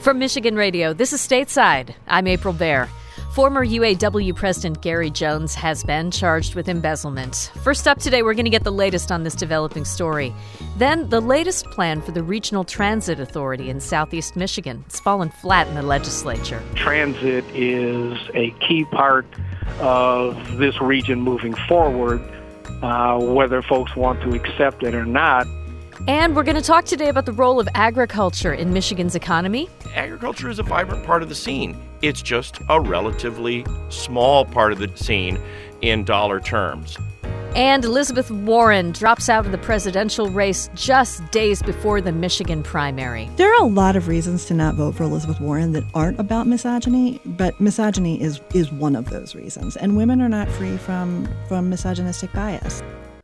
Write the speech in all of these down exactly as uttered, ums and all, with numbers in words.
From Michigan Radio, this is Stateside. I'm April Baer. Former U A W President Gary Jones has been charged with embezzlement. First up today, we're going to get the latest on this developing story. Then, the latest plan for the Regional Transit Authority in Southeast Michigan. It's fallen flat in the legislature. Transit is a key part of this region moving forward, uh, whether folks want to accept it or not. And we're going to talk today about the role of agriculture in Michigan's economy. Agriculture is a vibrant part of the scene. It's just a relatively small part of the scene in dollar terms. And Elizabeth Warren drops out of the presidential race just days before the Michigan primary. There are a lot of reasons to not vote for Elizabeth Warren that aren't about misogyny, but misogyny is, is one of those reasons. And women are not free from, from misogynistic bias.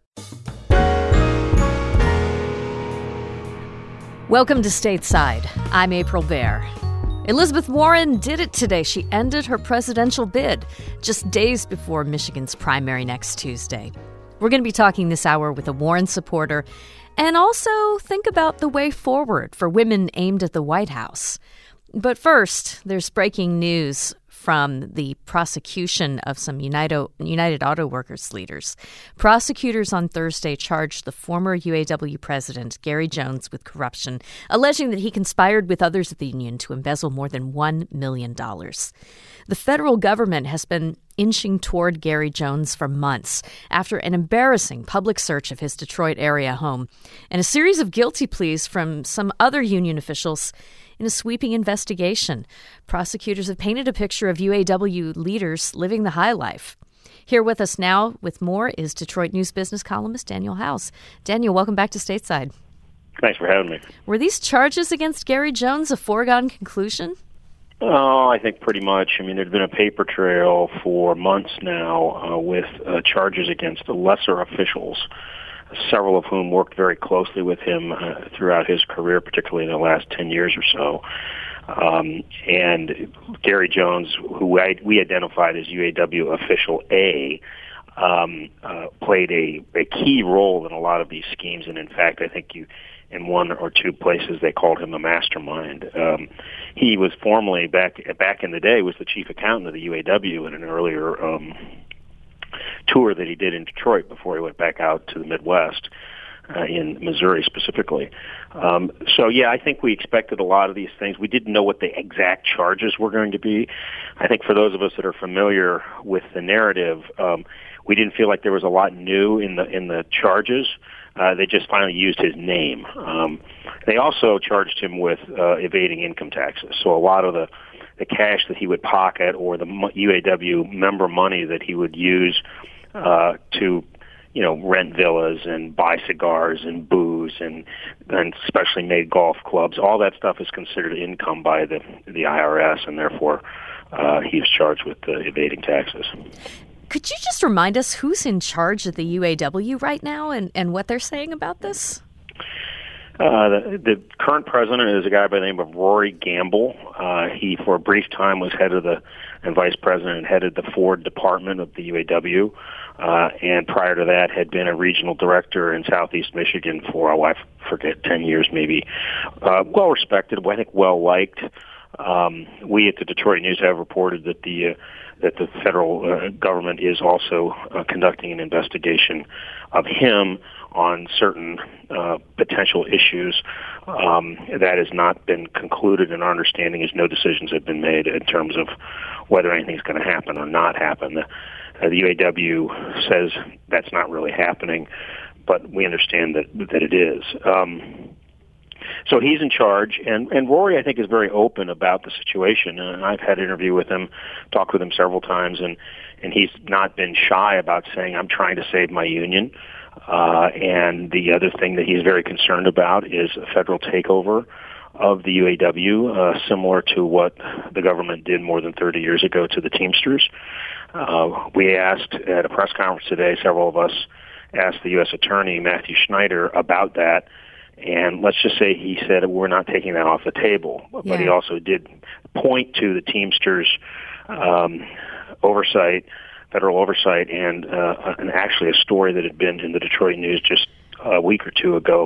Welcome to Stateside. I'm April Baer. Elizabeth Warren did it today. She ended her presidential bid just days before Michigan's primary next Tuesday. We're going to be talking this hour with a Warren supporter and also think about the way forward for women aimed at the White House. But first, there's breaking news from the prosecution of some United, United Auto Workers leaders. Prosecutors on Thursday charged the former U A W president, Gary Jones, with corruption, alleging that he conspired with others at the union to embezzle more than one million dollars. The federal government has been inching toward Gary Jones for months after an embarrassing public search of his Detroit area home and a series of guilty pleas from some other union officials in a sweeping investigation. Prosecutors have painted a picture of U A W leaders living the high life. Here with us now with more is Detroit News business columnist Daniel House. Daniel, welcome back to Stateside. Thanks for having me. Were these charges against Gary Jones a foregone conclusion? Oh, I think pretty much. I mean, there's been a paper trail for months now uh, with uh, charges against the lesser officials, several of whom worked very closely with him uh, throughout his career, particularly in the last ten years or so. Um, and Gary Jones, who I, we identified as U A W Official A, um, uh, played a, a key role in a lot of these schemes. And in fact, I think you, in one or two places, they called him a mastermind. Um, he was formerly, back back in the day, was the chief accountant of the U A W in an earlier um tour that he did in Detroit before he went back out to the Midwest, uh, in Missouri specifically. Um, so, yeah, I think we expected a lot of these things. We didn't know what the exact charges were going to be. I think for those of us that are familiar with the narrative, um, we didn't feel like there was a lot new in the in the charges. Uh, they just finally used his name. Um, they also charged him with uh, evading income taxes. So a lot of the the cash that he would pocket or the U A W member money that he would use uh, to, you know, rent villas and buy cigars and booze and, and specially made golf clubs, all that stuff is considered income by the the I R S, and therefore uh, he was charged with uh, evading taxes. Could you just remind us who's in charge of the U A W right now and, and what they're saying about this? Uh, the, the current president is a guy by the name of Rory Gamble. Uh, he, for a brief time, was head of the, and vice president, and headed the Ford department of the U A W. Uh, and prior to that, had been a regional director in Southeast Michigan for, oh, I forget, ten years maybe. Uh, well respected, I think well liked. Um, we at the Detroit News have reported that the uh, that the federal uh, government is also uh, conducting an investigation of him on certain uh, potential issues. Um, that has not been concluded, and our understanding is no decisions have been made in terms of whether anything's going to happen or not happen. The, uh, the U A W says that's not really happening, but we understand that that it is. Um, So he's in charge, and, and Rory, I think, is very open about the situation. And I've had an interview with him, talked with him several times, and, and he's not been shy about saying, I'm trying to save my union. Uh, and the other thing that he's very concerned about is a federal takeover of the U A W, uh, similar to what the government did more than thirty years ago to the Teamsters. Uh, we asked at a press conference today, several of us asked the U S Attorney, Matthew Schneider, about that. And let's just say he said we're not taking that off the table. But yeah. He also did point to the Teamsters um, oversight, federal oversight, and, uh, and actually a story that had been in the Detroit News just a week or two ago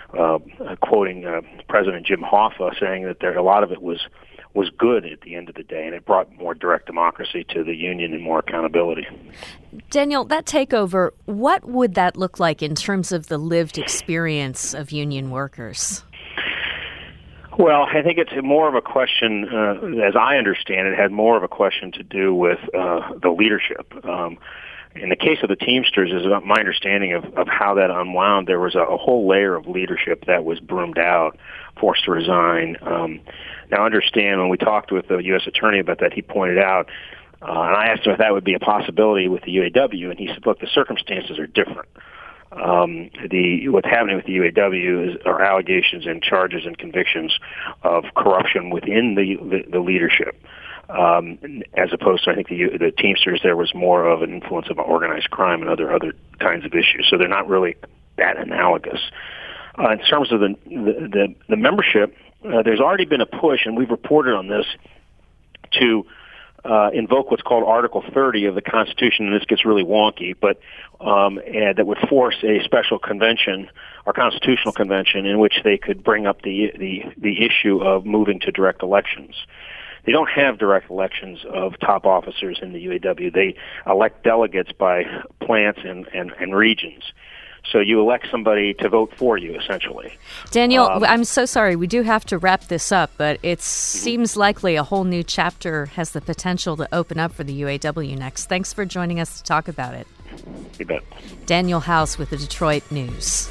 uh, quoting uh, President Jim Hoffa, saying that there a lot of it was was good at the end of the day, and it brought more direct democracy to the union and more accountability. Daniel, that takeover, what would that look like in terms of the lived experience of union workers? Well, I think it's more of a question, uh, as I understand it, had more of a question to do with uh, the leadership. Um, in the case of the Teamsters, is my understanding of, of how that unwound, there was a, a whole layer of leadership that was broomed out, forced to resign. Um, now, understand, when we talked with the U S attorney about that, he pointed out, uh, and I asked him if that would be a possibility with the U A W, and he said, look, the circumstances are different. Um, the what's happening with the U A W is are allegations and charges and convictions of corruption within the the, the leadership, um, as opposed to I think the the Teamsters there was more of an influence of organized crime and other other kinds of issues. So they're not really that analogous. Uh, in terms of the the the, the membership, uh, there's already been a push, and we've reported on this to. Uh, invoke what's called Article thirty of the Constitution, and this gets really wonky, but um, and that would force a special convention or constitutional convention in which they could bring up the the the issue of moving to direct elections. They don't have direct elections of top officers in the U A W. They elect delegates by plants and, and, and regions. So you elect somebody to vote for you, essentially. Daniel, um, I'm so sorry. We do have to wrap this up, but it seems likely a whole new chapter has the potential to open up for the U A W next. Thanks for joining us to talk about it. You bet. Daniel House with the Detroit News.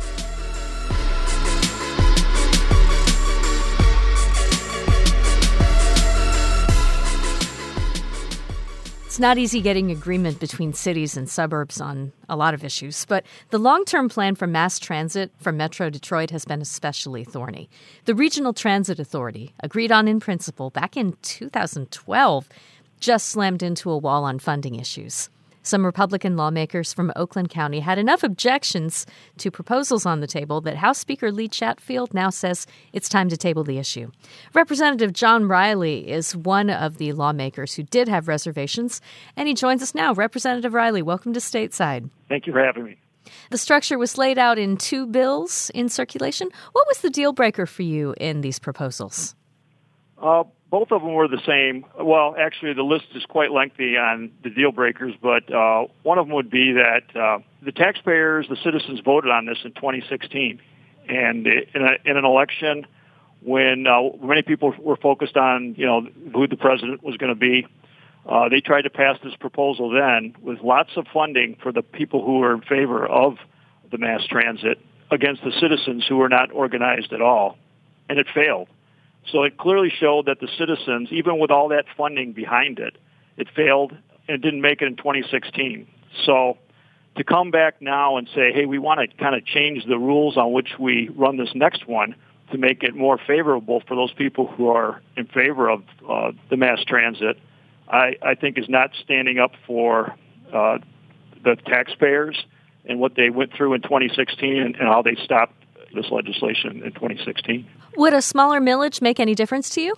It's not easy getting agreement between cities and suburbs on a lot of issues, but the long-term plan for mass transit for Metro Detroit has been especially thorny. The Regional Transit Authority, agreed on in principle back in two thousand twelve, just slammed into a wall on funding issues. Some Republican lawmakers from Oakland County had enough objections to proposals on the table that House Speaker Lee Chatfield now says it's time to table the issue. Representative John Riley is one of the lawmakers who did have reservations, and he joins us now. Representative Riley, welcome to Stateside. Thank you for having me. The structure was laid out in two bills in circulation. What was the deal breaker for you in these proposals? Uh, both of them were the same. Well, actually, the list is quite lengthy on the deal breakers, but uh, one of them would be that uh, the taxpayers, the citizens, voted on this in twenty sixteen. And in, a, in an election when uh, many people were focused on, you know, who the president was going to be, uh, they tried to pass this proposal then with lots of funding for the people who were in favor of the mass transit against the citizens who were not organized at all, and it failed. So it clearly showed that the citizens, even with all that funding behind it, it failed and didn't make it in twenty sixteen. So to come back now and say, hey, we want to kind of change the rules on which we run this next one to make it more favorable for those people who are in favor of uh, the mass transit, I, I think is not standing up for uh, the taxpayers and what they went through in twenty sixteen and, and how they stopped this legislation in twenty sixteen. Would a smaller millage make any difference to you?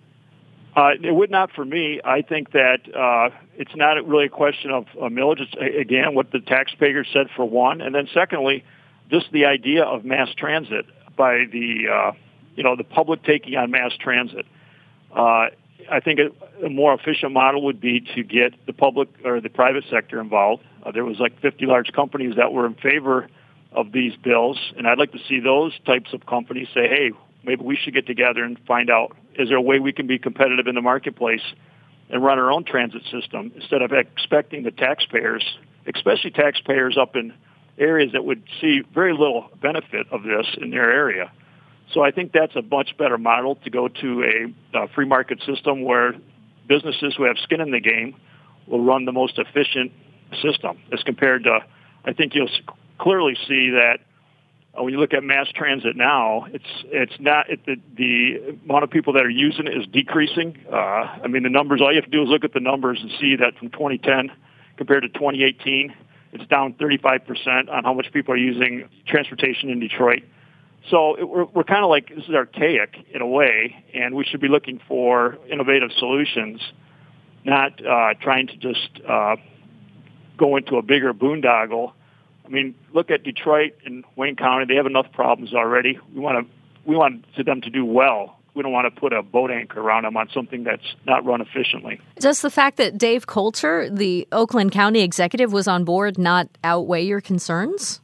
Uh, it would not for me. I think that uh, it's not really a question of a millage. It's, again, what the taxpayers said for one. And then secondly, just the idea of mass transit by the, uh, you know, the public taking on mass transit. Uh, I think a, a more efficient model would be to get the public or the private sector involved. Uh, there was like fifty large companies that were in favor of these bills, and I'd like to see those types of companies say, hey, maybe we should get together and find out, is there a way we can be competitive in the marketplace and run our own transit system instead of expecting the taxpayers, especially taxpayers up in areas that would see very little benefit of this in their area. So I think that's a much better model to go to a, a free market system where businesses who have skin in the game will run the most efficient system as compared to, I think you'll clearly see that Uh, when you look at mass transit now, it's it's not it, the, the amount of people that are using it is decreasing. Uh, I mean, the numbers. All you have to do is look at the numbers and see that from twenty ten compared to twenty eighteen, it's down thirty-five percent on how much people are using transportation in Detroit. So it, we're we're kind of like this is archaic in a way, and we should be looking for innovative solutions, not uh, trying to just uh, go into a bigger boondoggle I mean, look at Detroit and Wayne County. They have enough problems already. We want to we want them to do well. We don't want to put a boat anchor around them on something that's not run efficiently. Does the fact that Dave Coulter, the Oakland County executive, was on board not outweigh your concerns?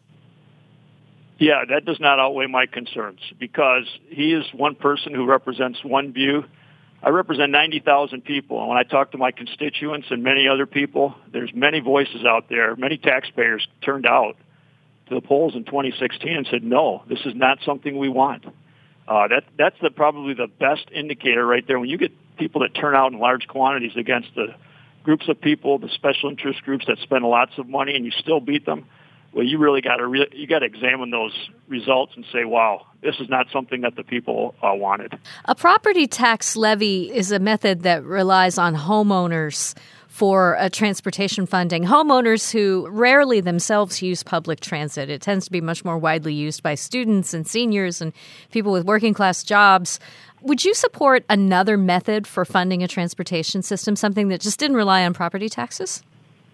Yeah, that does not outweigh my concerns because he is one person who represents one view. I represent ninety thousand people, and when I talk to my constituents and many other people, there's many voices out there. Many taxpayers turned out to the polls in twenty sixteen and said, no, this is not something we want. Uh, that That's the, probably the best indicator right there. When you get people that turn out in large quantities against the groups of people, the special interest groups that spend lots of money, and you still beat them, well, you really got to re- you got to examine those results and say, wow, this is not something that the people uh, wanted. A property tax levy is a method that relies on homeowners for uh, transportation funding. Homeowners who rarely themselves use public transit. It tends to be much more widely used by students and seniors and people with working class jobs. Would you support another method for funding a transportation system, something that just didn't rely on property taxes?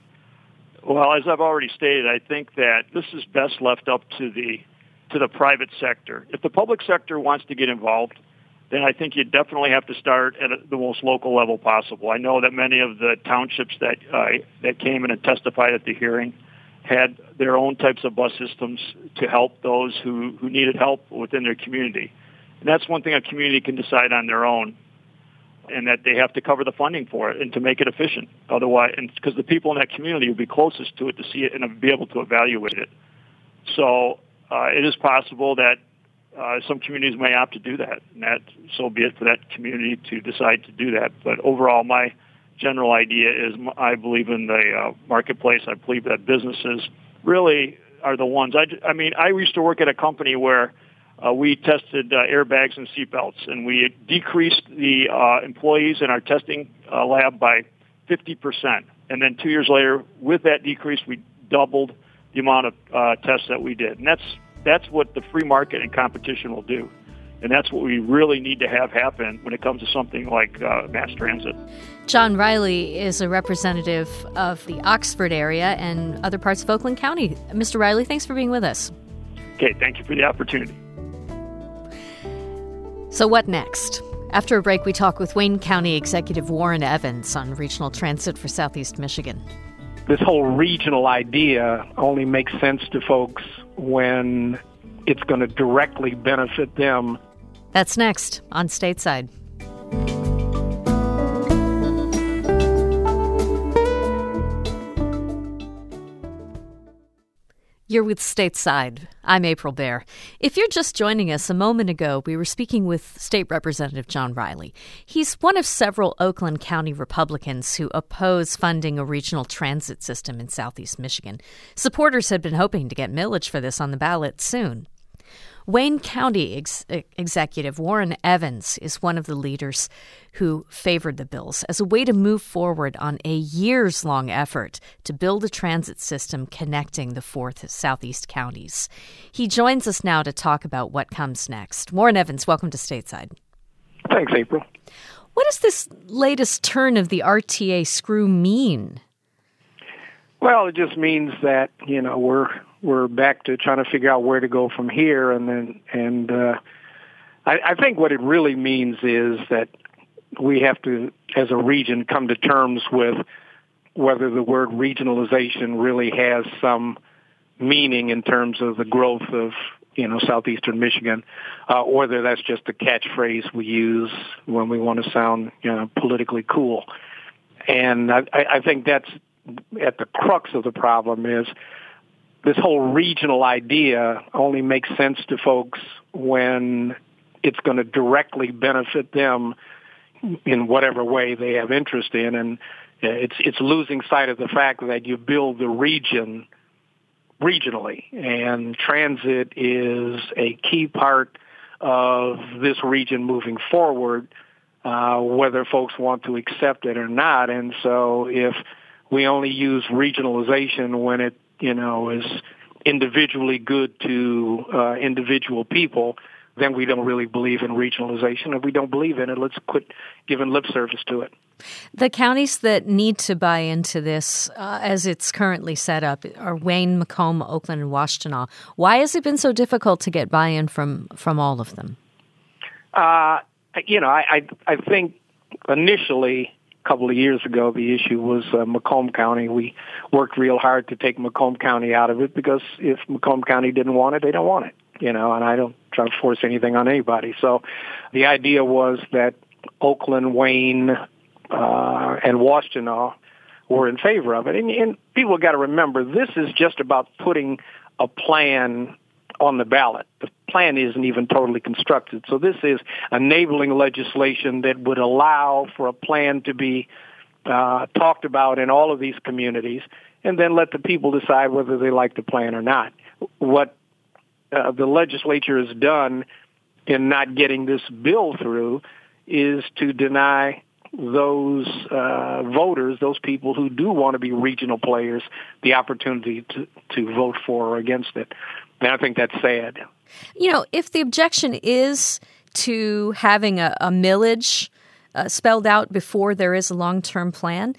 Well, as I've already stated, I think that this is best left up to the to the private sector. If the public sector wants to get involved, then I think you definitely have to start at a, the most local level possible. I know that many of the townships that uh, that came in and testified at the hearing had their own types of bus systems to help those who, who needed help within their community. And that's one thing a community can decide on their own, and that they have to cover the funding for it and to make it efficient. Otherwise, and because the people in that community will be closest to it to see it and be able to evaluate it. So uh, it is possible that uh, some communities may opt to do that, and that so be it for that community to decide to do that. But overall, my general idea is I believe in the uh, marketplace. I believe that businesses really are the ones. I, I mean, I used to work at a company where Uh, we tested uh, airbags and seatbelts, and we decreased the uh, employees in our testing uh, lab by fifty percent. And then two years later, with that decrease, we doubled the amount of uh, tests that we did. And that's that's what the free market and competition will do. And that's what we really need to have happen when it comes to something like uh, mass transit. John Riley is a representative of the Oxford area and other parts of Oakland County. Mister Riley, thanks for being with us. Okay, thank you for the opportunity. So what next? After a break, we talk with Wayne County Executive Warren Evans on regional transit for Southeast Michigan. This whole regional idea only makes sense to folks when it's going to directly benefit them. That's next on Stateside. You're with Stateside. I'm April Baer. If you're just joining us, a moment ago, we were speaking with State Representative John Riley. He's one of several Oakland County Republicans who oppose funding a regional transit system in Southeast Michigan. Supporters had been hoping to get millage for this on the ballot soon. Wayne County ex- Executive Warren Evans is one of the leaders who favored the bills as a way to move forward on a years-long effort to build a transit system connecting the four southeast counties. He joins us now to talk about what comes next. Warren Evans, welcome to Stateside. Thanks, April. What does this latest turn of the R T A screw mean? Well, it just means that, you know, we're we're back to trying to figure out where to go from here, and then and uh, I, I think what it really means is that we have to, as a region, come to terms with whether the word regionalization really has some meaning in terms of the growth of, you know, southeastern Michigan, uh, or whether that's just a catchphrase we use when we want to sound, you know, politically cool. And I, I think that's at the crux of the problem is this whole regional idea only makes sense to folks when it's going to directly benefit them in whatever way they have interest in, and it's it's losing sight of the fact that you build the region regionally, and transit is a key part of this region moving forward, uh, whether folks want to accept it or not. And so if we only use regionalization when it, you know, is individually good to uh, individual people, then we don't really believe in regionalization. If we don't believe in it, let's quit giving lip service to it. The counties that need to buy into this, uh, as it's currently set up, are Wayne, Macomb, Oakland, and Washtenaw. Why has it been so difficult to get buy-in from, from all of them? Uh, you know, I, I, I think initially, a couple of years ago, the issue was uh, Macomb County. We worked real hard to take Macomb County out of it because if Macomb County didn't want it, they don't want it. You know, and I don't try to force anything on anybody. So the idea was that Oakland, Wayne, uh, and Washtenaw were in favor of it. And, and people have got to remember, this is just about putting a plan on the ballot. The plan isn't even totally constructed. So this is enabling legislation that would allow for a plan to be uh, talked about in all of these communities, and then let the people decide whether they like the plan or not. What Uh, the legislature has done in not getting this bill through is to deny those uh, voters, those people who do want to be regional players, the opportunity to, to vote for or against it. And I think that's sad. You know, if the objection is to having a, a millage uh, spelled out before there is a long-term plan,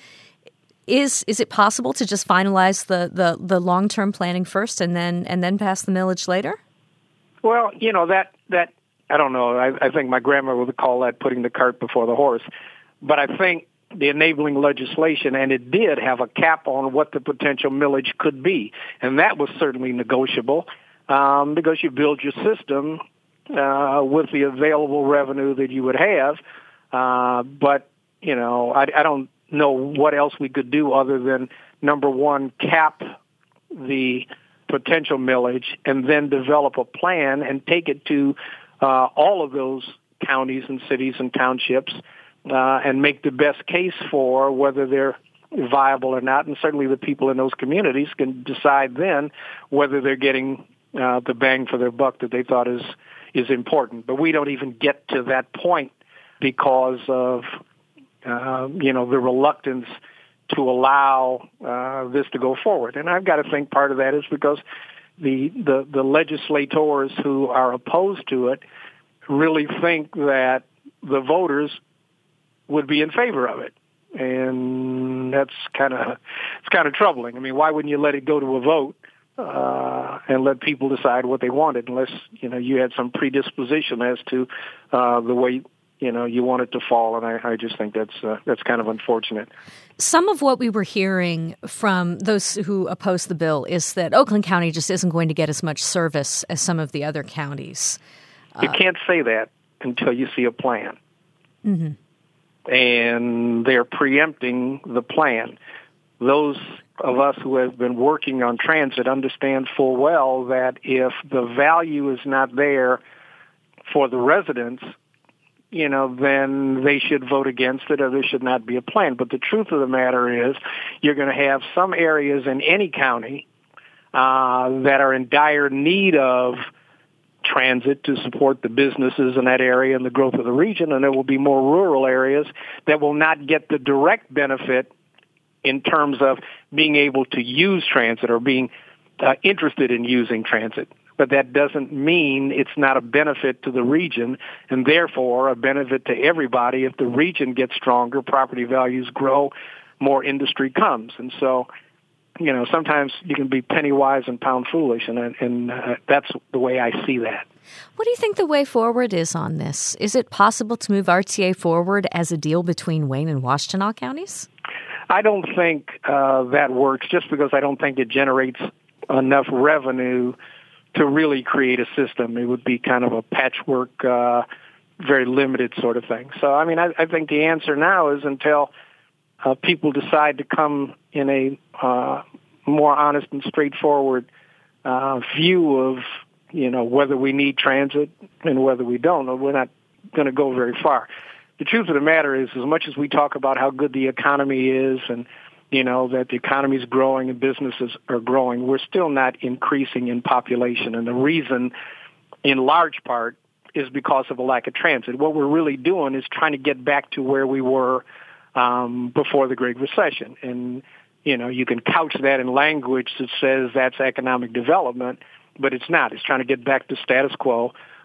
Is is it possible to just finalize the, the, the long-term planning first and then and then pass the millage later? Well, you know, that, that I don't know. I, I think my grandma would call that putting the cart before the horse. But I think the enabling legislation, and it did have a cap on what the potential millage could be. And that was certainly negotiable um, because you build your system uh, with the available revenue that you would have. Uh, but, you know, I, I don't know what else we could do other than, number one, cap the potential millage and then develop a plan and take it to uh, all of those counties and cities and townships uh, and make the best case for whether they're viable or not. And certainly the people in those communities can decide then whether they're getting uh, the bang for their buck that they thought is, is important. But we don't even get to that point because of Uh, you know, the reluctance to allow uh, this to go forward. And I've got to think part of that is because the, the, the legislators who are opposed to it really think that the voters would be in favor of it. And that's kind of, it's kind of troubling. I mean, why wouldn't you let it go to a vote uh, and let people decide what they wanted unless, you know, you had some predisposition as to uh, the way you know, you want it to fall, and I, I just think that's uh, that's kind of unfortunate. Some of what we were hearing from those who oppose the bill is that Oakland County just isn't going to get as much service as some of the other counties. You uh, can't say that until you see a plan. Mm-hmm. And they're preempting the plan. Those of us who have been working on transit understand full well that if the value is not there for the residents, you know, then they should vote against it or there should not be a plan. But the truth of the matter is you're going to have some areas in any county uh, that are in dire need of transit to support the businesses in that area and the growth of the region, and there will be more rural areas that will not get the direct benefit in terms of being able to use transit or being uh, interested in using transit. But that doesn't mean it's not a benefit to the region and therefore a benefit to everybody. If the region gets stronger, property values grow, more industry comes. And so, you know, sometimes you can be penny wise and pound foolish, and, and uh, that's the way I see that. What do you think the way forward is on this? Is it possible to move R T A forward as a deal between Wayne and Washtenaw counties? I don't think uh, that works just because I don't think it generates enough revenue to really create a system. It would be kind of a patchwork, uh, very limited sort of thing. So, I mean, I, I think the answer now is until uh, people decide to come in a uh, more honest and straightforward uh, view of, you know, whether we need transit and whether we don't, we're not going to go very far. The truth of the matter is, as much as we talk about how good the economy is and you know, that the economy is growing and businesses are growing, we're still not increasing in population. And the reason, in large part, is because of a lack of transit. What we're really doing is trying to get back to where we were um, before the Great Recession. And, you know, you can couch that in language that says that's economic development, but it's not. It's trying to get back to status quo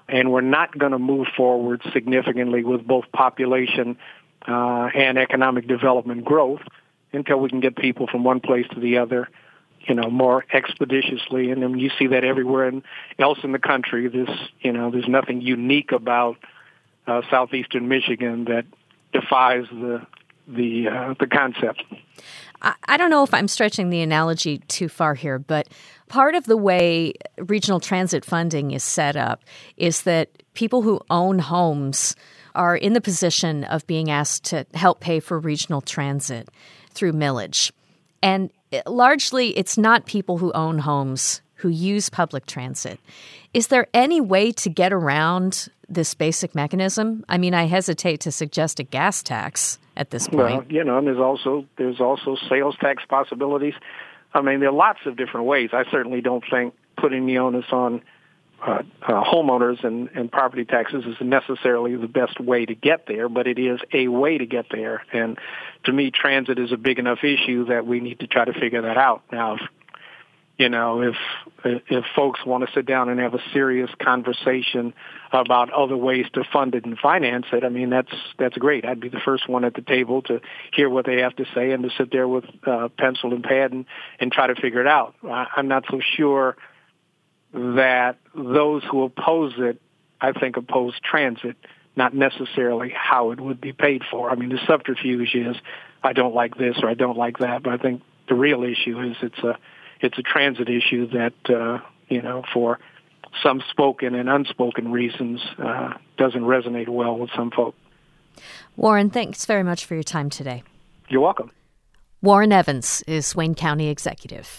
and we're not going to move forward significantly with both population uh, and economic development growth until we can get people from one place to the other, you know, more expeditiously. And then you see that everywhere in, else in the country. This, you know, there's nothing unique about uh, southeastern Michigan that defies the the uh, the concept. I, I don't know if I'm stretching the analogy too far here, but part of the way regional transit funding is set up is that people who own homes are in the position of being asked to help pay for regional transit through millage. And largely, it's not people who own homes who use public transit. Is there any way to get around this basic mechanism? I mean, I hesitate to suggest a gas tax at this point. Well, you know, and there's also there's also sales tax possibilities. I mean, there are lots of different ways. I certainly don't think putting the onus on uh, uh, homeowners and, and property taxes is necessarily the best way to get there, but it is a way to get there. And to me, transit is a big enough issue that we need to try to figure that out. Now, if, you know, if if folks want to sit down and have a serious conversation about other ways to fund it and finance it, I mean, that's that's great. I'd be the first one at the table to hear what they have to say and to sit there with uh, pencil and pad and, and try to figure it out. I, I'm not so sure that those who oppose it, I think, oppose transit, not necessarily how it would be paid for. I mean, the subterfuge is, I don't like this or I don't like that, but I think the real issue is it's a it's a transit issue that, uh, you know, for some spoken and unspoken reasons, uh, doesn't resonate well with some folk. Warren, thanks very much for your time today. You're welcome. Warren Evans is Wayne County Executive.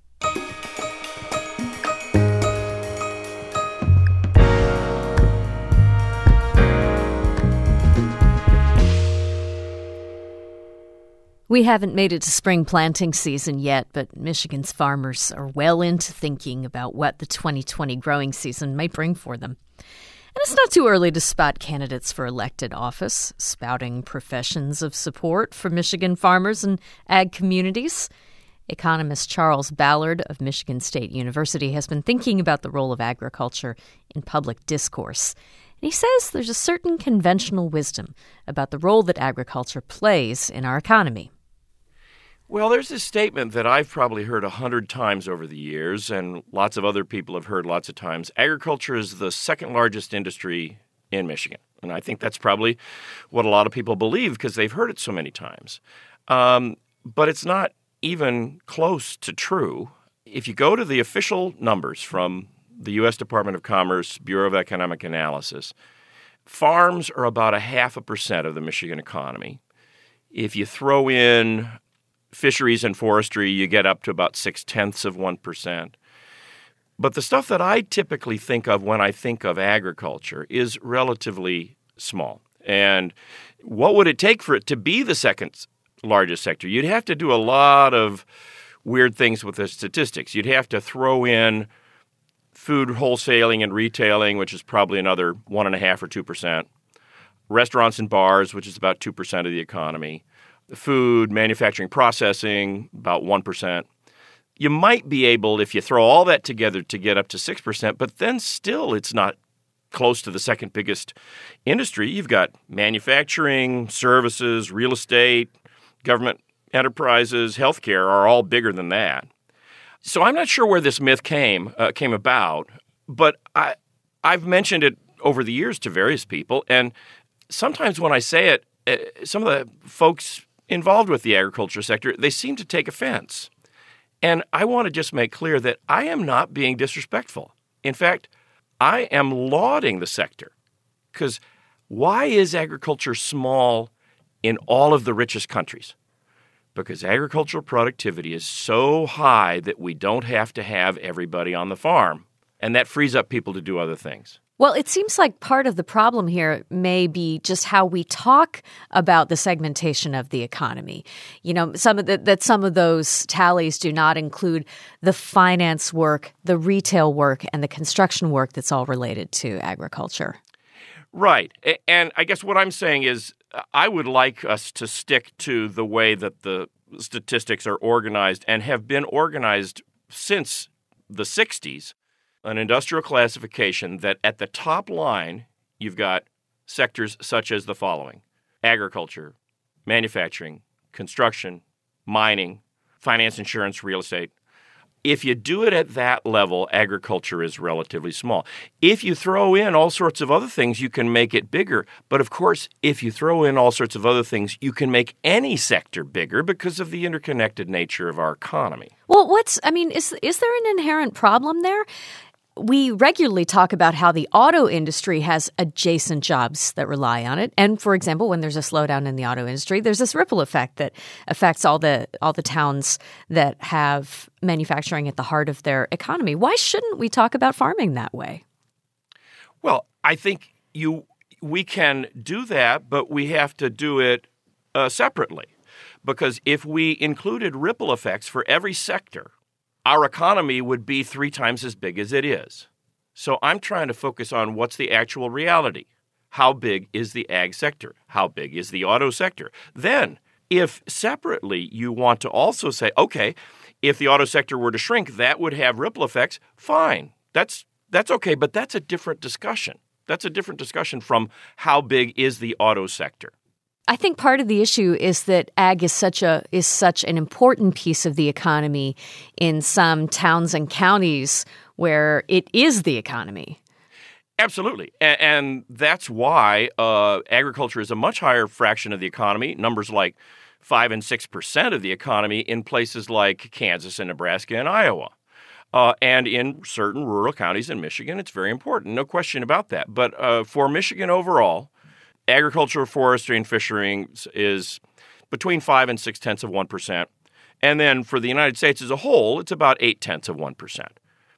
We haven't made it to spring planting season yet, but Michigan's farmers are well into thinking about what the twenty twenty growing season might bring for them. And it's not too early to spot candidates for elected office, spouting professions of support for Michigan farmers and ag communities. Economist Charles Ballard of Michigan State University has been thinking about the role of agriculture in public discourse. And he says there's a certain conventional wisdom about the role that agriculture plays in our economy. Well, there's this statement that I've probably heard a hundred times over the years, and lots of other people have heard lots of times. Agriculture is the second largest industry in Michigan. And I think that's probably what a lot of people believe because they've heard it so many times. Um, but it's not even close to true. If you go to the official numbers from the U S Department of Commerce, Bureau of Economic Analysis, farms are about a half a percent of the Michigan economy. If you throw in fisheries and forestry, you get up to about six-tenths of one percent. But the stuff that I typically think of when I think of agriculture is relatively small. And what would it take for it to be the second largest sector? You'd have to do a lot of weird things with the statistics. You'd have to throw in food wholesaling and retailing, which is probably another one and a half or two percent. Restaurants and bars, which is about two percent of the economy. Food, manufacturing, processing, about one percent. You might be able, if you throw all that together, to get up to six percent, but then still it's not close to the second biggest industry. You've got manufacturing, services, real estate, government enterprises, healthcare are all bigger than that. So I'm not sure where this myth came uh, came about, but I, I've mentioned it over the years to various people, and sometimes when I say it, uh, some of the folks involved with the agriculture sector, they seem to take offense. And I want to just make clear that I am not being disrespectful. In fact, I am lauding the sector because why is agriculture small in all of the richest countries? Because agricultural productivity is so high that we don't have to have everybody on the farm, and that frees up people to do other things. Well, it seems like part of the problem here may be just how we talk about the segmentation of the economy. You know, some of the, that some of those tallies do not include the finance work, the retail work, and the construction work that's all related to agriculture. Right. And I guess what I'm saying is I would like us to stick to the way that the statistics are organized and have been organized since the sixties. an industrial classification that at the top line, you've got sectors such as the following: agriculture, manufacturing, construction, mining, finance, insurance, real estate. If you do it at that level, agriculture is relatively small. If you throw in all sorts of other things, you can make it bigger. But of course, if you throw in all sorts of other things, you can make any sector bigger because of the interconnected nature of our economy. Well, what's, I mean, is is there an inherent problem there? We regularly talk about how the auto industry has adjacent jobs that rely on it. And for example, when there's a slowdown in the auto industry, there's this ripple effect that affects all the all the towns that have manufacturing at the heart of their economy. Why shouldn't we talk about farming that way? Well, I think you we can do that, but we have to do it uh, separately. Because if we included ripple effects for every sector, our economy would be three times as big as it is. So I'm trying to focus on what's the actual reality. How big is the ag sector? How big is the auto sector? Then, if separately you want to also say, okay, if the auto sector were to shrink, that would have ripple effects, fine. That's that's okay, but that's a different discussion. That's a different discussion from how big is the auto sector. I think part of the issue is that ag is such a is such an important piece of the economy in some towns and counties where it is the economy. Absolutely. And, and that's why uh, agriculture is a much higher fraction of the economy, numbers like five and six percent of the economy in places like Kansas and Nebraska and Iowa. Uh, and in certain rural counties in Michigan, it's very important. No question about that. But uh, for Michigan overall, agriculture, forestry, and fishing is between five and six tenths of one percent. And then for the United States as a whole, it's about eight tenths of one percent.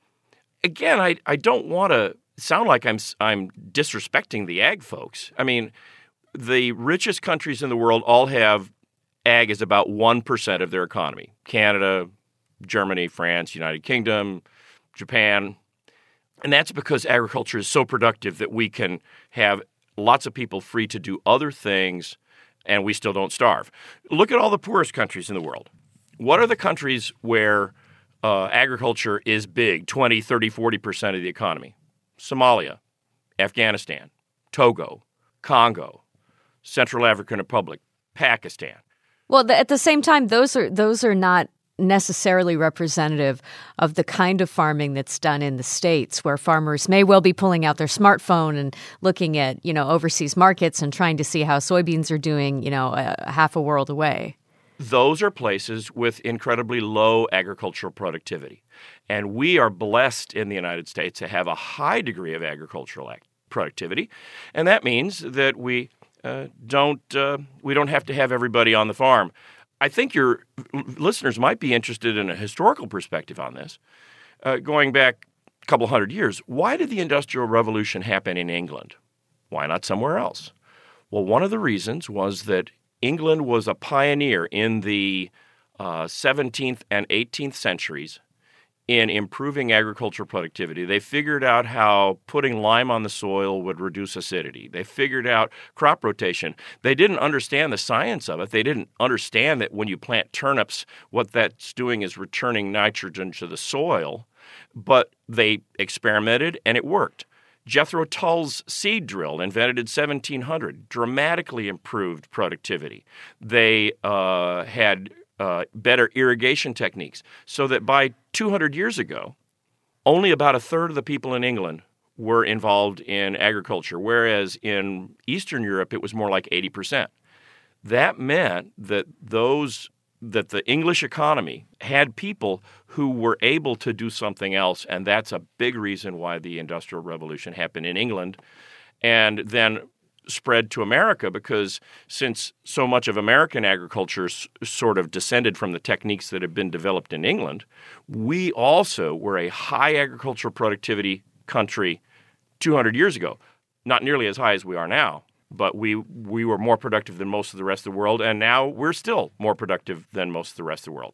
Again, I, I don't want to sound like I'm I'm disrespecting the ag folks. I mean, the richest countries in the world all have ag as about one percent of their economy. Canada, Germany, France, United Kingdom, Japan. And that's because agriculture is so productive that we can have lots of people free to do other things, and we still don't starve. Look at all the poorest countries in the world. What are the countries where uh, agriculture is big, twenty, thirty, forty percent of the economy? Somalia, Afghanistan, Togo, Congo, Central African Republic, Pakistan. Well, at the same time, those are those are not necessarily representative of the kind of farming that's done in the States, where farmers may well be pulling out their smartphone and looking at, you know, overseas markets and trying to see how soybeans are doing, you know, a, half a world away. Those are places with incredibly low agricultural productivity. And we are blessed in the United States to have a high degree of agricultural productivity. And that means that we uh, don't uh, we don't have to have everybody on the farm. I think your listeners might be interested in a historical perspective on this. Uh, going back a couple hundred years, why did the Industrial Revolution happen in England? Why not somewhere else? Well, one of the reasons was that England was a pioneer in the uh, seventeenth and eighteenth centuries in improving agricultural productivity. They figured out how putting lime on the soil would reduce acidity. They figured out crop rotation. They didn't understand the science of it. They didn't understand that when you plant turnips, what that's doing is returning nitrogen to the soil. But they experimented, and it worked. Jethro Tull's seed drill, invented in seventeen hundred, dramatically improved productivity. They uh, had uh, better irrigation techniques, so that by two hundred years ago, only about a third of the people in England were involved in agriculture, whereas in Eastern Europe, it was more like eighty percent. That meant that those that the English economy had people who were able to do something else, and that's a big reason why the Industrial Revolution happened in England and then spread to America, because since so much of American agriculture s- sort of descended from the techniques that had been developed in England, we also were a high agricultural productivity country two hundred years ago. Not nearly as high as we are now, but we we were more productive than most of the rest of the world, and now we're still more productive than most of the rest of the world.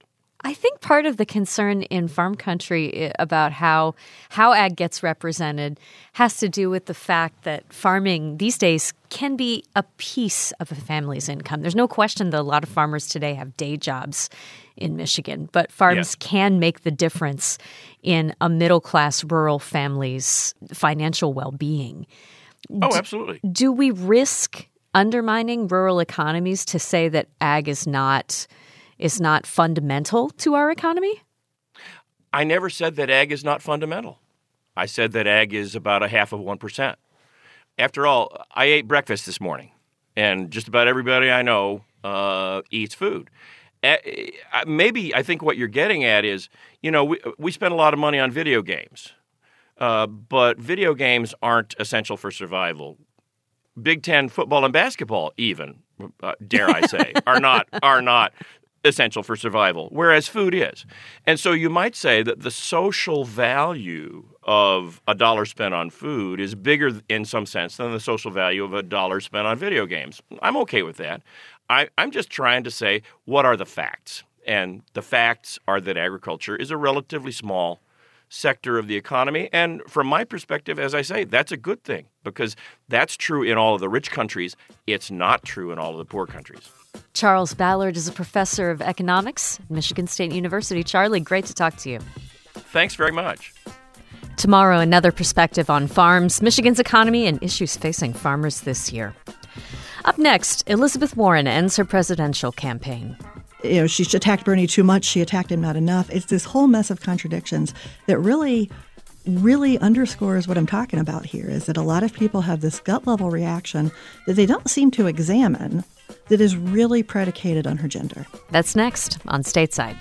I think part of the concern in farm country about how how ag gets represented has to do with the fact that farming these days can be a piece of a family's income. There's no question that a lot of farmers today have day jobs in Michigan, but farms yeah. can make the difference in a middle-class rural family's financial well-being. Oh, absolutely. Do, do we risk undermining rural economies to say that ag is not is not fundamental to our economy? I never said that ag is not fundamental. I said that ag is about a half of one percent. After all, I ate breakfast this morning, and just about everybody I know uh, eats food. Uh, maybe I think what you're getting at is, you know, we, we spend a lot of money on video games, uh, but video games aren't essential for survival. Big Ten football and basketball, even, uh, dare I say, are not are not essential for survival, whereas food is. And so you might say that the social value of a dollar spent on food is bigger in some sense than the social value of a dollar spent on video games. I'm okay with that. I, I'm just trying to say, what are the facts? And the facts are that agriculture is a relatively small sector of the economy. And from my perspective, as I say, that's a good thing because that's true in all of the rich countries. It's not true in all of the poor countries. Charles Ballard is a professor of economics at Michigan State University. Charlie, great to talk to you. Thanks very much. Tomorrow, another perspective on farms, Michigan's economy, and issues facing farmers this year. Up next, Elizabeth Warren ends her presidential campaign. You know, she attacked Bernie too much. She attacked him not enough. It's this whole mess of contradictions that really, really underscores what I'm talking about here, is that a lot of people have this gut-level reaction that they don't seem to examine that is really predicated on her gender. That's next on Stateside.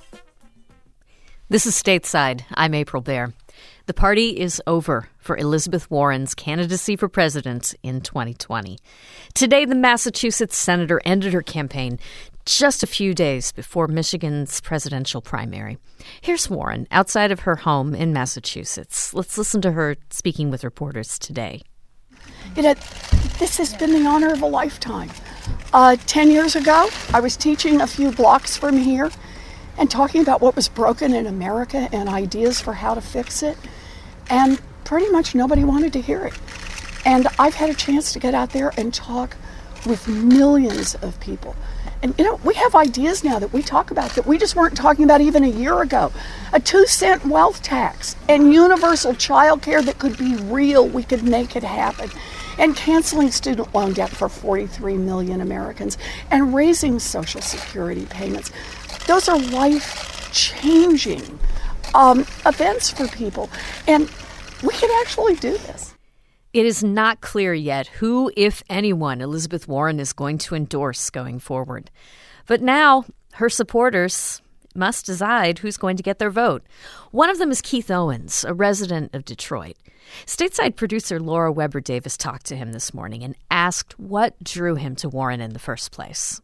This is Stateside. I'm April Baer. The party is over for Elizabeth Warren's candidacy for president in twenty twenty. Today, the Massachusetts senator ended her campaign just a few days before Michigan's presidential primary. Here's Warren outside of her home in Massachusetts. Let's listen to her speaking with reporters today. You know, this has been the honor of a lifetime. Uh, ten years ago, I was teaching a few blocks from here and talking about what was broken in America and ideas for how to fix it. And pretty much nobody wanted to hear it. And I've had a chance to get out there and talk with millions of people. And, you know, we have ideas now that we talk about that we just weren't talking about even a year ago. A two-cent wealth tax and universal child care that could be real. We could make it happen. And canceling student loan debt for forty-three million Americans and raising Social Security payments. Those are life-changing um, events for people. And we can actually do this. It is not clear yet who, if anyone, Elizabeth Warren is going to endorse going forward. But now her supporters must decide who's going to get their vote. One of them is Keith Owens, a resident of Detroit. Stateside producer Laura Weber Davis talked to him this morning and asked what drew him to Warren in the first place.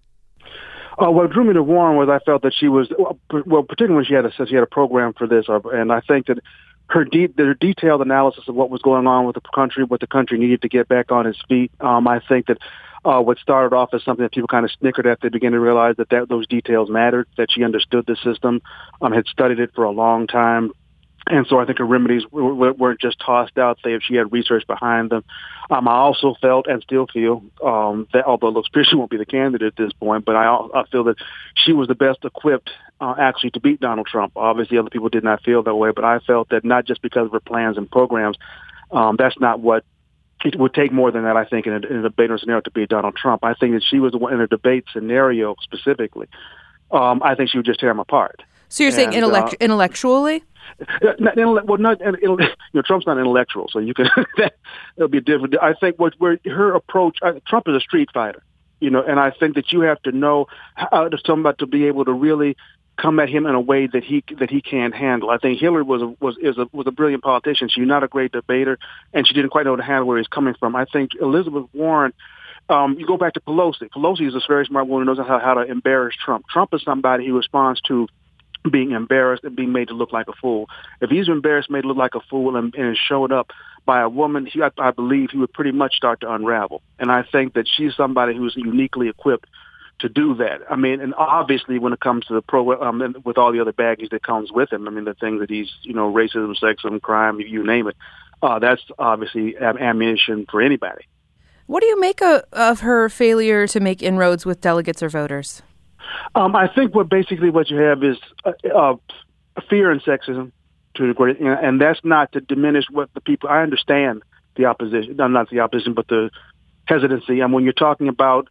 Uh, what drew me to Warren was I felt that she was, well, particularly when she had a, she had a program for this, and I think that her, de- her detailed analysis of what was going on with the country, what the country needed to get back on its feet, um, I think that uh, what started off as something that people kind of snickered at, they began to realize that, that those details mattered, that she understood the system, um, had studied it for a long time. And so I think her remedies weren't just tossed out there. She had research behind them. Um, I also felt and still feel um, that, although it looks clear she won't be the candidate at this point, but I, I feel that she was the best equipped uh, actually to beat Donald Trump. Obviously, other people did not feel that way, but I felt that not just because of her plans and programs, um, that's not what it would take more than that, I think, in a, in a debate or scenario to beat Donald Trump. I think that she was the one in a debate scenario specifically. Um, I think she would just tear him apart. So you're saying and, intellect- uh, intellectually? Not, well, not you know, Trump's not intellectual, so you can that, it'll be different. I think what where her approach, I, Trump is a street fighter, you know, and I think that you have to know how to somebody to be able to really come at him in a way that he that he can't handle. I think Hillary was a, was is a was a brilliant politician. She's not a great debater, and she didn't quite know how to handle where he's coming from. I think Elizabeth Warren. Um, you go back to Pelosi. Pelosi is a very smart woman who knows how, how to embarrass Trump. Trump is somebody who responds to being embarrassed and being made to look like a fool. If he's embarrassed, made to look like a fool, and, and is showed up by a woman, he, I, I believe he would pretty much start to unravel. And I think that she's somebody who's uniquely equipped to do that. I mean, and obviously when it comes to the pro, um, and with all the other baggage that comes with him, I mean, the things that he's, you know, racism, sexism, crime, you name it, uh, that's obviously am- ammunition for anybody. What do you make of, of her failure to make inroads with delegates or voters? Um, I think what basically what you have is uh, uh, fear and sexism to a degree, and that's not to diminish what the people. I understand the opposition, no, not the opposition, but the hesitancy. And when you're talking about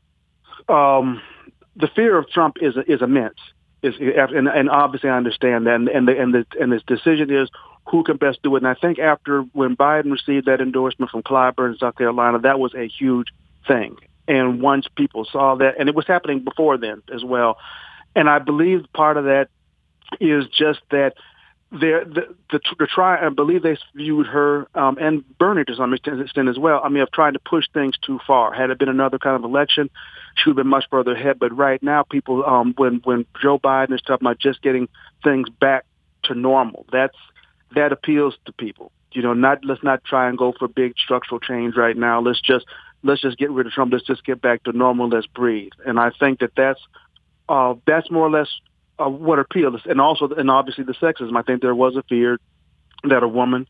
um, the fear of Trump is is immense, is and, and obviously I understand that, and and the, and the and this decision is who can best do it. And I think after when Biden received that endorsement from Clyburn in South Carolina, that was a huge thing. And once people saw that, and it was happening before then as well, and I believe part of that is just that the the, the, the try. I believe they viewed her um, and Bernie to some extent as well. I mean, of trying to push things too far. Had it been another kind of election, she would have been much further ahead. But right now, people, um, when when Joe Biden is talking about just getting things back to normal, that's that appeals to people. You know, not let's not try and go for big structural change right now. Let's just let's just get rid of Trump. Let's just get back to normal. Let's breathe. And I think that that's uh, that's more or less uh, what appeals. And also, and obviously, the sexism. I think there was a fear that a woman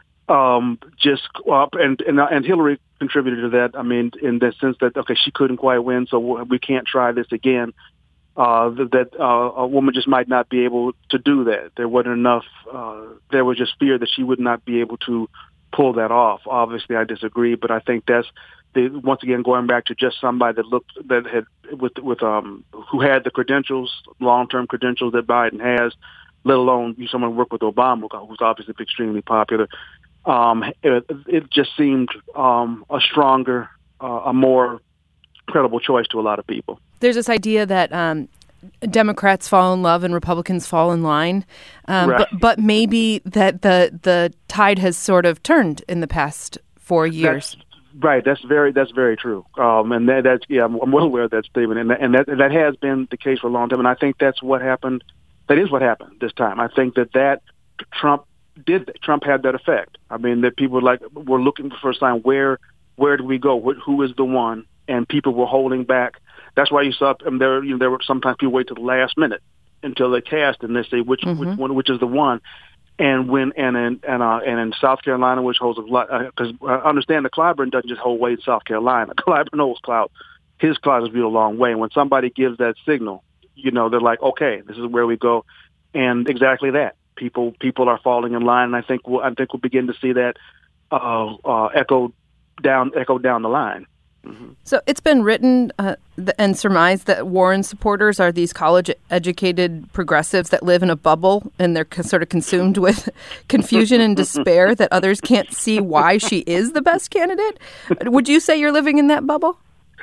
um, just uh, and and and Hillary contributed to that. I mean, in the sense that okay, she couldn't quite win, so we can't try this again. Uh, that uh, a woman just might not be able to do that. There wasn't enough. Uh, there was just fear that she would not be able to pull that off. Obviously, I disagree, but I think that's the, once again going back to just somebody that looked that had with with um who had the credentials, long term credentials that Biden has, let alone someone who worked with Obama, who's obviously extremely popular. Um, it, it just seemed um, a stronger, uh, a more credible choice to a lot of people. There's this idea that um, Democrats fall in love and Republicans fall in line, um, right. but but maybe that the the tide has sort of turned in the past four years. That's, right. That's very that's very true. Um, and that, that's yeah, I'm, I'm well aware of that statement, and that, and that that has been the case for a long time. And I think that's what happened. That is what happened this time. I think that that Trump did. Trump had that effect. I mean, that people like were looking for the first time where where do we go? Who is the one? And people were holding back. That's why you saw um, there. You know, there were sometimes people wait to the last minute until they cast and they say which mm-hmm. which one, which is the one. And when and in and uh, and in South Carolina, which holds a lot, because uh, I understand that Clyburn doesn't just hold weight in South Carolina. Clyburn holds clout. His clout is viewed a long way. And when somebody gives that signal, you know, they're like, okay, this is where we go. And exactly that. People people are falling in line, and I think we'll, I think we'll begin to see that uh, uh, echo down echo down the line. Mm-hmm. So it's been written uh, and surmised that Warren supporters are these college-educated progressives that live in a bubble and they're sort of consumed with confusion and despair that others can't see why she is the best candidate. Would you say you're living in that bubble?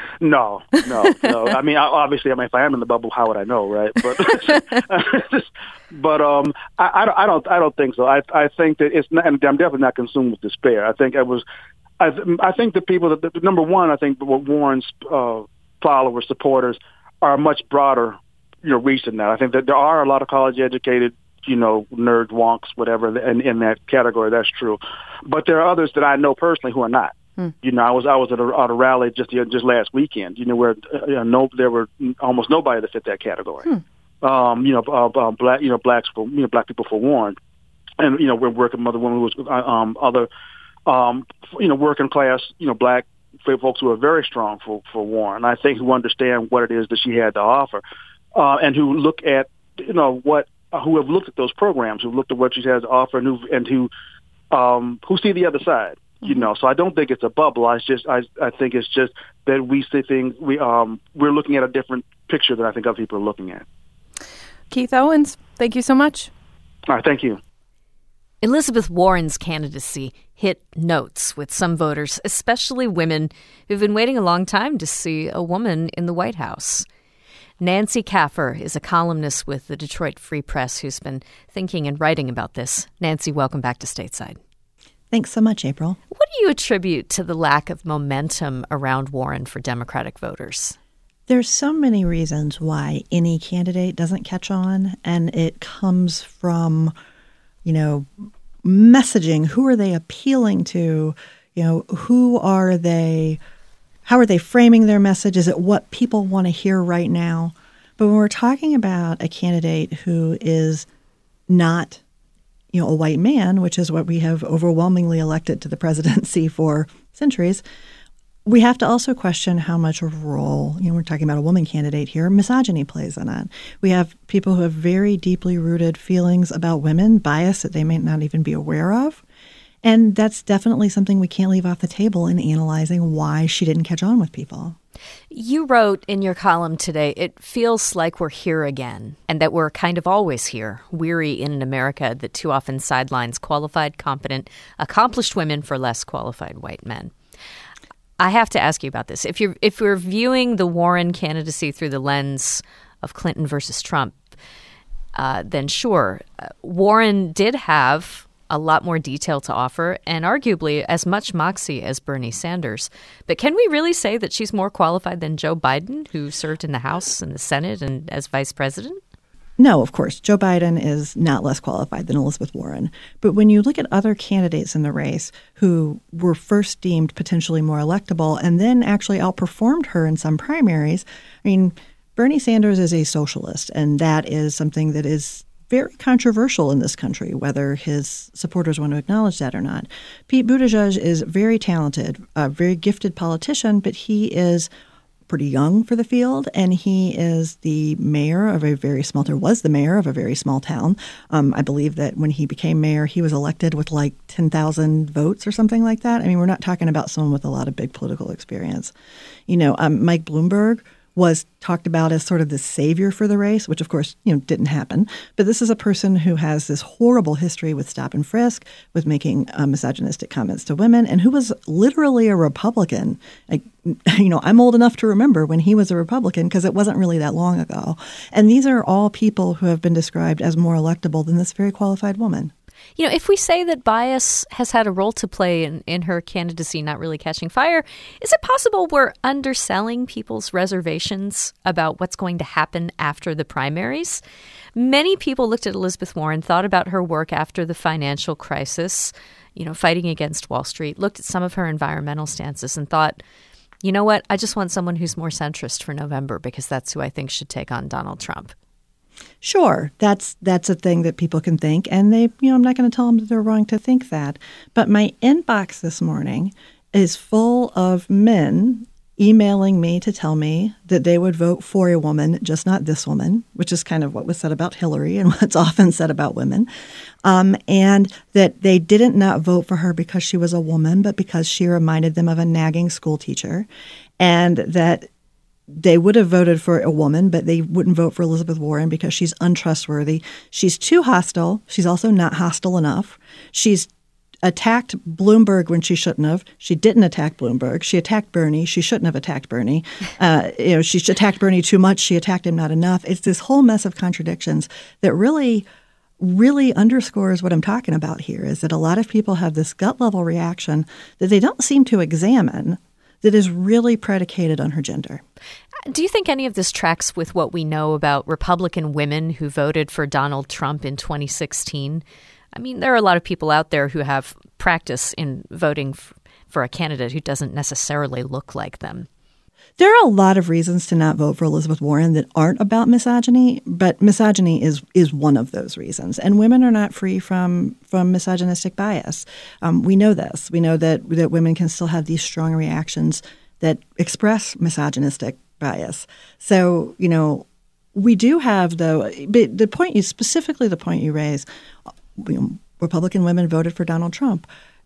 No, no, no. I mean, obviously, I mean, if I am in the bubble, how would I know, right? But, but um, I, I don't, I don't think so. I, I think that it's not. I'm definitely not consumed with despair. I think I was. I, I think the people that, number one, I think Warren's uh, followers, supporters are much broader, you know, reach than that. I think that there are a lot of college-educated, you know, nerd wonks, whatever, in, in that category. That's true. But there are others that I know personally who are not. Hmm. You know, I was I was at a, at a rally just just last weekend. You know, where uh, no, there were almost nobody that fit that category. Hmm. Um, you know, uh, uh, black, you know, blacks for you know, black people for Warren, and you know, we're working with other women who was um, other. Um, you know, working class, you know, black folks who are very strong for, for Warren. I think who understand what it is that she had to offer, uh, and who look at, you know, what, uh, who have looked at those programs, who looked at what she has to offer, and who, and who, um, who see the other side, you know. So I don't think it's a bubble. I just, I, I think it's just that we see things, we, um, we're looking at a different picture than I think other people are looking at. Keith Owens, thank you so much. All right, thank you. Elizabeth Warren's candidacy hit notes with some voters, especially women who've been waiting a long time to see a woman in the White House. Nancy Kaffer is a columnist with the Detroit Free Press who's been thinking and writing about this. Nancy, welcome back to Stateside. Thanks so much, April. What do you attribute to the lack of momentum around Warren for Democratic voters? There's so many reasons why any candidate doesn't catch on, and it comes from, you know, messaging. Who are they appealing to? You know, who are they? how are they framing their message? Is it what people want to hear right now? But when we're talking about a candidate who is not, you know, a white man, which is what we have overwhelmingly elected to the presidency for centuries, we have to also question how much of a role, you know, we're talking about a woman candidate here, misogyny plays in it. We have people who have very deeply rooted feelings about women, bias that they may not even be aware of. And that's definitely something we can't leave off the table in analyzing why she didn't catch on with people. You wrote in your column today, it feels like we're here again, and that we're kind of always here, weary in an America that too often sidelines qualified, competent, accomplished women for less qualified white men. I have to ask you about this. If you're if we're viewing the Warren candidacy through the lens of Clinton versus Trump, uh, then sure, uh, Warren did have a lot more detail to offer and arguably as much moxie as Bernie Sanders. But can we really say that she's more qualified than Joe Biden, who served in the House and the Senate and as vice president? No, of course. Joe Biden is not less qualified than Elizabeth Warren. But when you look at other candidates in the race who were first deemed potentially more electable and then actually outperformed her in some primaries, I mean, Bernie Sanders is a socialist, and that is something that is very controversial in this country, whether his supporters want to acknowledge that or not. Pete Buttigieg is very talented, a very gifted politician, but he is pretty young for the field, and he is the mayor of a very small town, was the mayor of a very small town. Um, I believe that when he became mayor, he was elected with like ten thousand votes or something like that. I mean, we're not talking about someone with a lot of big political experience. You know, um, Mike Bloomberg was talked about as sort of the savior for the race, which of course, you know, didn't happen. But this is a person who has this horrible history with stop and frisk, with making uh, misogynistic comments to women, and who was literally a Republican. Like, you know, I'm old enough to remember when he was a Republican because it wasn't really that long ago. And these are all people who have been described as more electable than this very qualified woman. You know, if we say that bias has had a role to play in, in her candidacy not really catching fire, is it possible we're underselling people's reservations about what's going to happen after the primaries? Many people looked at Elizabeth Warren, thought about her work after the financial crisis, you know, fighting against Wall Street, looked at some of her environmental stances and thought, you know what, I just want someone who's more centrist for November because that's who I think should take on Donald Trump. Sure, that's that's a thing that people can think, and they, you know, I'm not going to tell them that they're wrong to think that. But my inbox this morning is full of men emailing me to tell me that they would vote for a woman, just not this woman, which is kind of what was said about Hillary and what's often said about women, um, and that they didn't not vote for her because she was a woman, but because she reminded them of a nagging school teacher, and that they would have voted for a woman, but they wouldn't vote for Elizabeth Warren because she's untrustworthy. She's too hostile. She's also not hostile enough. She's attacked Bloomberg when she shouldn't have. She didn't attack Bloomberg. She attacked Bernie. She shouldn't have attacked Bernie. Uh, you know, she attacked Bernie too much. She attacked him not enough. It's this whole mess of contradictions that really, really underscores what I'm talking about here, is that a lot of people have this gut-level reaction that they don't seem to examine that is really predicated on her gender. Do you think any of this tracks with what we know about Republican women who voted for Donald Trump in twenty sixteen? I mean, there are a lot of people out there who have practice in voting f- for a candidate who doesn't necessarily look like them. There are a lot of reasons to not vote for Elizabeth Warren that aren't about misogyny, but misogyny is is one of those reasons. And women are not free from from misogynistic bias. Um, we know this. We know that that women can still have these strong reactions that express misogynistic bias. So, you know, we do have, though, but the point you specifically the point you raise, you know, Republican women voted for Donald Trump.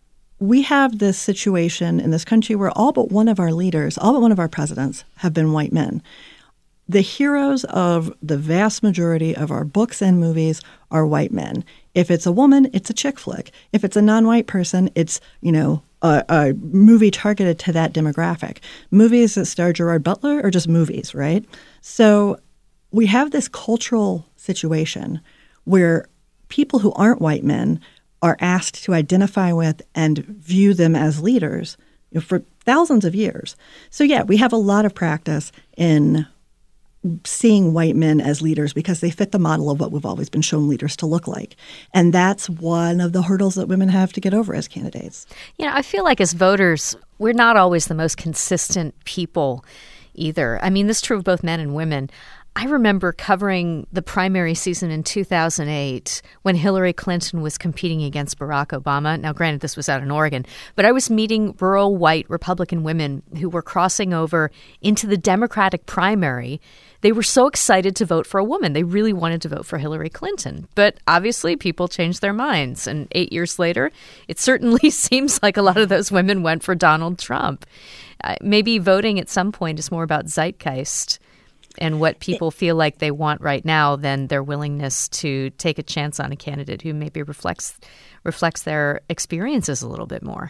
We have this situation in this country where all but one of our leaders, all but one of our presidents have been white men. The heroes of the vast majority of our books and movies are white men. If it's a woman, it's a chick flick. If it's a non-white person, it's, you know, a, a movie targeted to that demographic. Movies that star Gerard Butler are just movies, right? So we have this cultural situation where people who aren't white men are asked to identify with and view them as leaders, you know, for thousands of years. So yeah, we have a lot of practice in seeing white men as leaders because they fit the model of what we've always been shown leaders to look like. And that's one of the hurdles that women have to get over as candidates. You know, I feel like as voters, we're not always the most consistent people either. I mean, this is true of both men and women. I remember covering the primary season in two thousand eight when Hillary Clinton was competing against Barack Obama. Now, granted, this was out in Oregon, but I was meeting rural white Republican women who were crossing over into the Democratic primary. They were so excited to vote for a woman. They really wanted to vote for Hillary Clinton. But obviously, people changed their minds. And eight years later, it certainly seems like a lot of those women went for Donald Trump. Uh, maybe voting at some point is more about zeitgeist and what people feel like they want right now than their willingness to take a chance on a candidate who maybe reflects reflects their experiences a little bit more.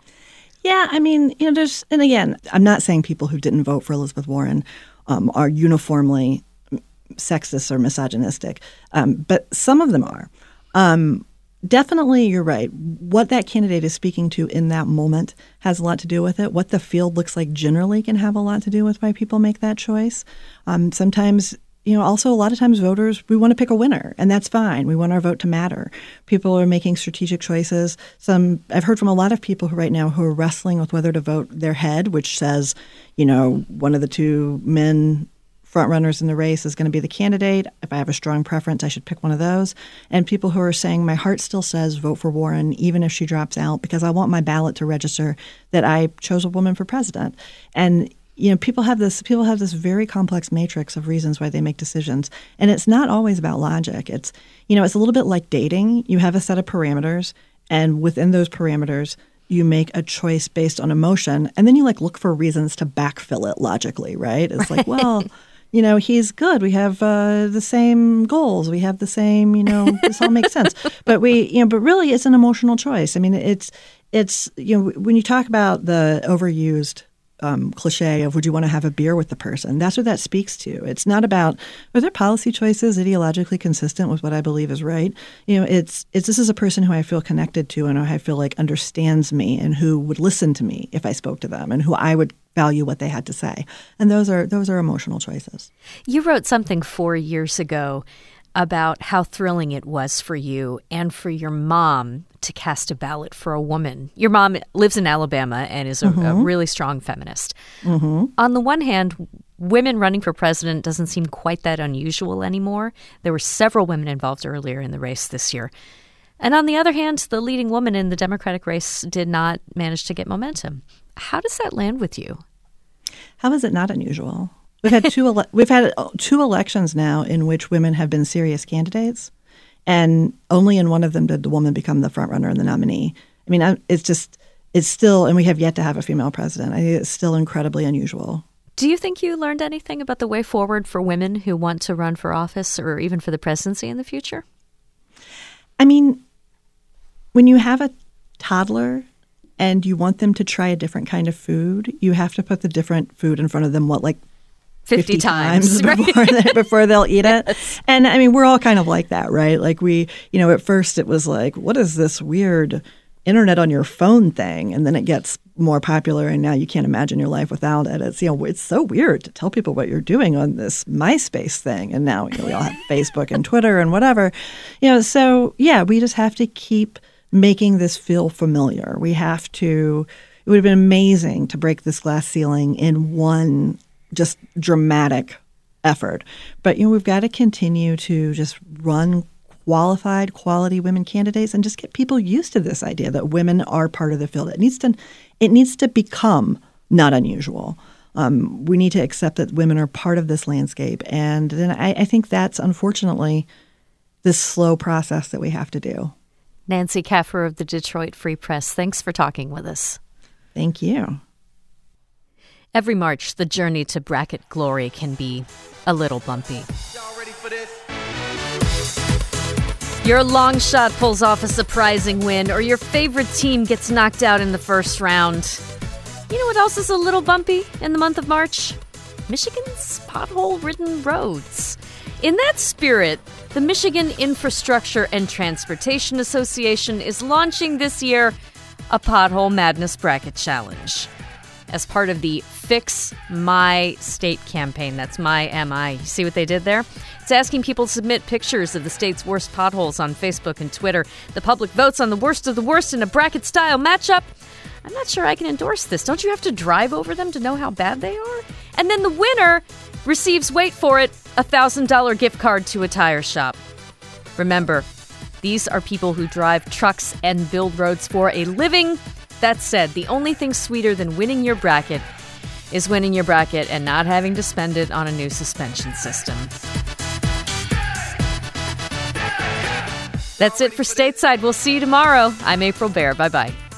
Yeah, I mean, you know, there's, and again, I'm not saying people who didn't vote for Elizabeth Warren um, are uniformly sexist or misogynistic, um, but some of them are. Um, Definitely, you're right. What that candidate is speaking to in that moment has a lot to do with it. What the field looks like generally can have a lot to do with why people make that choice. Um, sometimes, you know, also a lot of times voters, we want to pick a winner, and that's fine. We want our vote to matter. People are making strategic choices. Some I've heard from a lot of people who right now who are wrestling with whether to vote their head, which says, you know, one of the two men front runners in the race is going to be the candidate. If I have a strong preference, I should pick one of those. And people who are saying, my heart still says vote for Warren, even if she drops out, because I want my ballot to register that I chose a woman for president. And you know, people have this people have this very complex matrix of reasons why they make decisions. And it's not always about logic. It's, you know, it's a little bit like dating. You have a set of parameters, and within those parameters, you make a choice based on emotion, and then you like look for reasons to backfill it logically, right? It's like, well, you know, he's good. We have uh, the same goals. We have the same, you know, this all makes sense. But we, you know, but really it's an emotional choice. I mean, it's, it's, you know, when you talk about the overused um, cliche of would you want to have a beer with the person, that's what that speaks to. It's not about are their policy choices ideologically consistent with what I believe is right. You know, it's, it's this is a person who I feel connected to and who I feel like understands me and who would listen to me if I spoke to them and who I would value what they had to say. And those are those are emotional choices. You wrote something four years ago about how thrilling it was for you and for your mom to cast a ballot for a woman. Your mom lives in Alabama and is a, mm-hmm. a really strong feminist. Mm-hmm. On the one hand, women running for president doesn't seem quite that unusual anymore. There were several women involved earlier in the race this year. And on the other hand, the leading woman in the Democratic race did not manage to get momentum. How does that land with you? How is it not unusual? We've had two ele- we've had two elections now in which women have been serious candidates, and only in one of them did the woman become the front runner and the nominee. I mean, it's just it's still, and we have yet to have a female president. I think it's still incredibly unusual. Do you think you learned anything about the way forward for women who want to run for office or even for the presidency in the future? I mean, when you have a toddler and you want them to try a different kind of food, you have to put the different food in front of them, what, like fifty, fifty times, times before, right? they, before they'll eat it. Yes. And I mean, we're all kind of like that, right? Like we, you know, at first it was like, what is this weird internet on your phone thing? And then it gets more popular and now you can't imagine your life without it. It's, you know, it's so weird to tell people what you're doing on this MySpace thing. And now, you know, we all have Facebook and Twitter and whatever, you know, so yeah, we just have to keep making this feel familiar. We have to, it would have been amazing to break this glass ceiling in one just dramatic effort. But, you know, we've got to continue to just run qualified, quality women candidates and just get people used to this idea that women are part of the field. It needs to, it needs to become not unusual. Um, we need to accept that women are part of this landscape. And then I, I think that's unfortunately this slow process that we have to do. Nancy Kaffer of the Detroit Free Press, thanks for talking with us. Thank you. Every March, the journey to bracket glory can be a little bumpy. Y'all ready for this? Your long shot pulls off a surprising win, or your favorite team gets knocked out in the first round. You know what else is a little bumpy in the month of March? Michigan's pothole-ridden roads. In that spirit, the Michigan Infrastructure and Transportation Association is launching this year a Pothole Madness Bracket Challenge. as part of the Fix My State campaign. That's My M I. You see what they did there? It's asking people to submit pictures of the state's worst potholes on Facebook and Twitter. The public votes on the worst of the worst in a bracket-style matchup. I'm not sure I can endorse this. Don't you have to drive over them to know how bad they are? And then the winner receives, wait for it, a one thousand dollars gift card to a tire shop. Remember, these are people who drive trucks and build roads for a living. That said, the only thing sweeter than winning your bracket is winning your bracket and not having to spend it on a new suspension system. That's it for Stateside. We'll see you tomorrow. I'm April Baer. Bye-bye.